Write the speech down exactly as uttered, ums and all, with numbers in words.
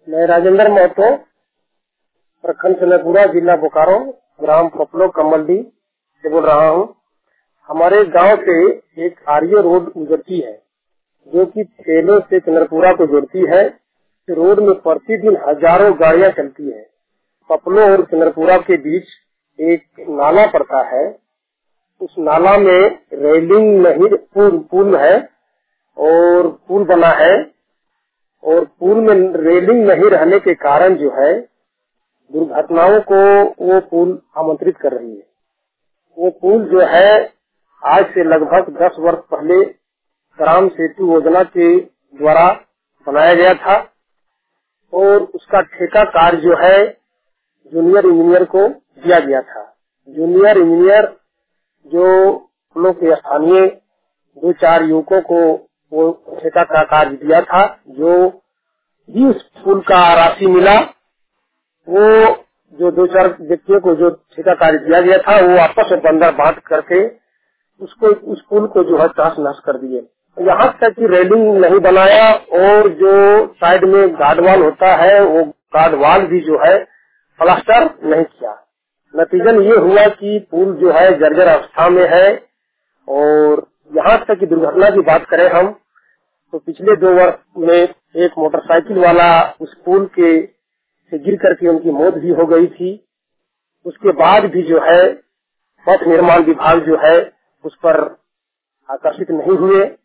मैं राजेंद्र महतो, प्रखंड चंद्रपुरा, जिला बोकारो, ग्राम पपलो कमलडी से बोल रहा हूँ। हमारे गांव से एक आर्य रोड गुजरती है जो कि ठेलों से चंद्रपुरा को जोड़ती है। रोड में प्रतिदिन हजारों गाड़ियां चलती है। पपलो और चंद्रपुरा के बीच एक नाला पड़ता है। उस नाला में रेलिंग नहीं, पुल पुल है और पुल बना है, और पुल में रेलिंग नहीं रहने के कारण जो है दुर्घटनाओं को वो पुल आमंत्रित कर रही है। वो पुल जो है आज से लगभग दस वर्ष पहले ग्राम सेतु योजना के द्वारा बनाया गया था और उसका ठेका कार्य जो है जूनियर इंजीनियर को दिया गया था। जूनियर इंजीनियर जो पुलों के स्थानीय दो चार युवकों को वो ठेका का कार्य दिया था। जो भी उस पुल का राशि मिला, वो जो दो चार व्यक्तियों को जो ठेका कार्य दिया गया था वो आपस में बंदर बांट करके उसको उस पुल को जो है तहस नहस कर दिए। यहाँ तक कि रेलिंग नहीं बनाया और जो साइड में गार्डवाल होता है वो गार्डवाल भी जो है प्लास्टर नहीं किया। नतीजन ये हुआ कि पुल जो है जर्जर अवस्था में है। और यहाँ तक कि दुर्घटना की बात करें हम तो पिछले दो वर्ष में एक मोटरसाइकिल वाला उस पुल के से गिर करके उनकी मौत भी हो गई थी। उसके बाद भी जो है पथ निर्माण विभाग जो है उस पर आकर्षित नहीं हुए।